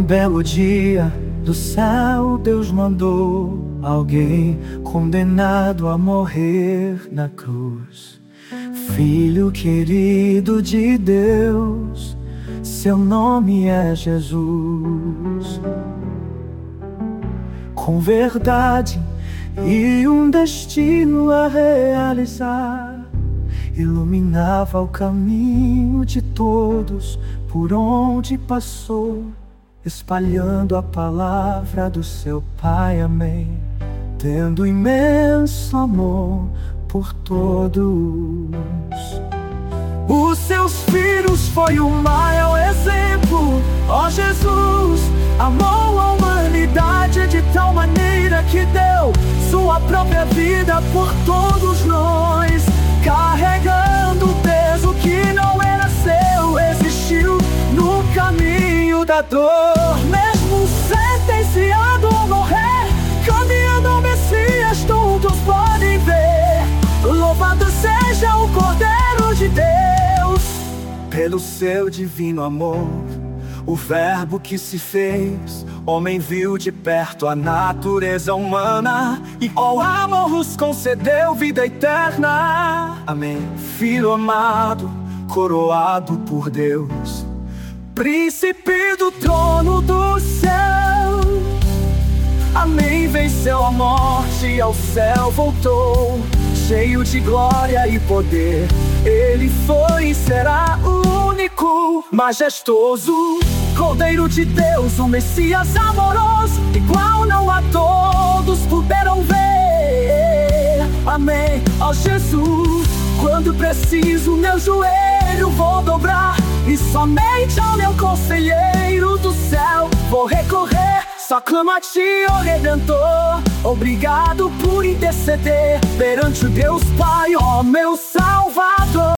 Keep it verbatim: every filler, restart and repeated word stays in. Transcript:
belo dia do céu, Deus mandou alguém condenado a morrer na cruz. Filho querido de Deus, seu nome é Jesus. Com verdade e um destino a realizar, iluminava o caminho de todos por onde passou, espalhando a palavra do seu Pai, amém, tendo imenso amor por todos. Os seus filhos foi o maior exemplo. Ó Jesus, amou a humanidade de tal maneira que deu sua própria vida por todos nós, carregando o peso que não era seu. Existiu no caminho da dor, mesmo sentenciado a morrer, caminhando o Messias, todos podem ver. Louvado seja o Cordeiro de Deus, pelo seu divino amor. O verbo que se fez homem viu de perto a natureza humana e ao amor nos concedeu vida eterna. Amém. Filho amado, coroado por Deus, príncipe do trono do céu. Amém. Venceu a morte e ao céu voltou, cheio de glória e poder. Ele foi e será o único, majestoso Cordeiro de Deus, o Messias amoroso, igual não a todos puderam ver. Amém. Ó Jesus, quando preciso meu joelho vou dobrar, e somente ao meu conselheiro do céu vou recorrer. Só clamo a ti, ó Redentor, obrigado por interceder perante o Deus Pai, ó meu Salvador.